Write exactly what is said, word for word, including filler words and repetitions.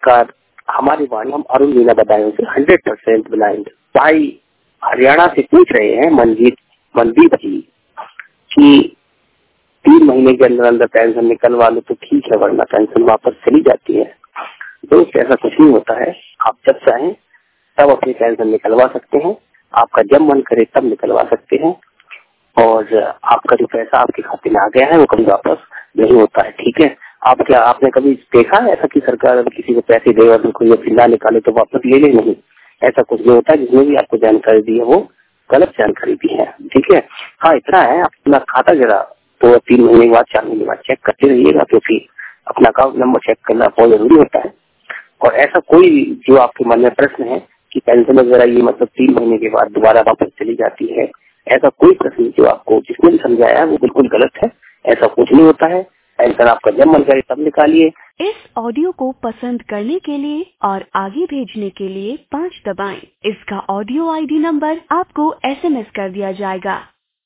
सरकार हमारी वाणी हम अरुण मीना बदायूं से हंड्रेड परसेंट ब्लाइंड भाई हरियाणा से पूछ रहे हैं मनजीत मनदीप जी कि तीन महीने के अंदर अंदर पेंशन निकलवा लो तो ठीक है, वरना पेंशन वापस चली जाती है। दोस्त ऐसा कुछ नहीं होता है, आप जब चाहें तब अपनी पेंशन निकलवा सकते हैं, आपका जब मन करे तब निकलवा सकते हैं और आपका जो पैसा आपके खाते में आ गया है वो कभी वापस नहीं होता है। ठीक है, आप क्या आपने कभी देखा है ऐसा कि सरकार अगर किसी को पैसे दे और कोई फिर ना निकाले तो वापस ले ले? नहीं, ऐसा कुछ नहीं होता है। जिसने भी आपको जानकारी दी है वो गलत जानकारी दी है। ठीक है, हाँ इतना है, आप अपना खाता जरा तो तीन महीने के बाद चार महीने के बाद चेक करते रहिएगा, क्योंकि अपना अकाउंट नंबर चेक करना बहुत जरूरी होता है। और ऐसा कोई जो आपके मन में प्रश्न है कि पेंशन वगैरह ये मतलब तीन महीने के बाद दोबारा वापस चली जाती है, ऐसा कोई प्रश्न जो आपको जिसने भी समझाया है वो बिल्कुल गलत है। ऐसा कुछ नहीं होता है, पेंशन आपका जब मन करे तब निकालिए। इस ऑडियो को पसंद करने के लिए और आगे भेजने के लिए पाँच दबाएं। इसका ऑडियो आईडी नंबर आपको एसएमएस कर दिया जाएगा।